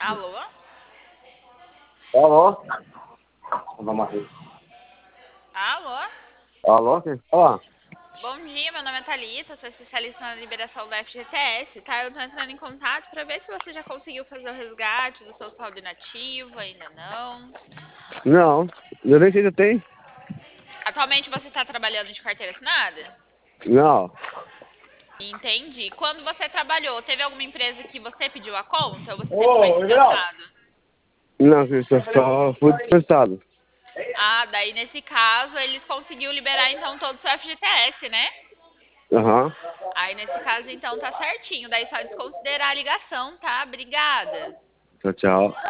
Alô? Alô? Vamos aqui. Alô? Alô, quem fala? Bom dia, meu nome é Thalita, sou especialista na liberação do FGTS, tá? Eu tô entrando em contato pra ver se você já conseguiu fazer o resgate do seu saldo inativo, ainda não. Não, eu nem sei se tem. Atualmente você tá trabalhando de carteira assinada? Não, Entendi. Quando você trabalhou, teve alguma empresa que você pediu a conta ou você sempre foi ô, Gabriel. dispensado? Não, eu só fui dispensado. Ah, daí nesse caso eles conseguiram liberar então todo o seu FGTS, né? Aham. Aí nesse caso então tá certinho, daí só desconsiderar a ligação, tá? Obrigada. Tchau, tchau.